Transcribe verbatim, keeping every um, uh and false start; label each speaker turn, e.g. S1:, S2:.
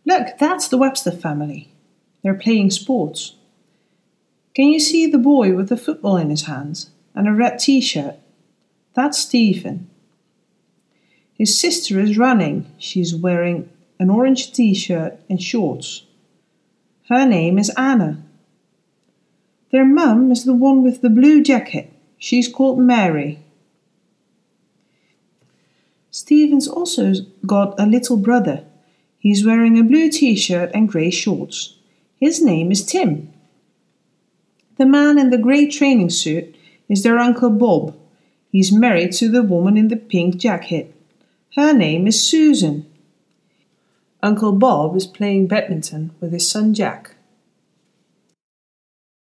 S1: Look, that's the Webster family. They're playing sports. Can you see the boy with the football in his hands and a red t-shirt? That's Stephen. His sister is running. She's wearing an orange t-shirt and shorts. Her name is Anna. Their mum is the one with the blue jacket. She's called Mary. Stephen's also got a little brother. He's wearing a blue t-shirt and grey shorts. His name is Tim. The man in the grey training suit is their Uncle Bob. He's married to the woman in the pink jacket. Her name is Susan. Uncle Bob is playing badminton with his son Jack.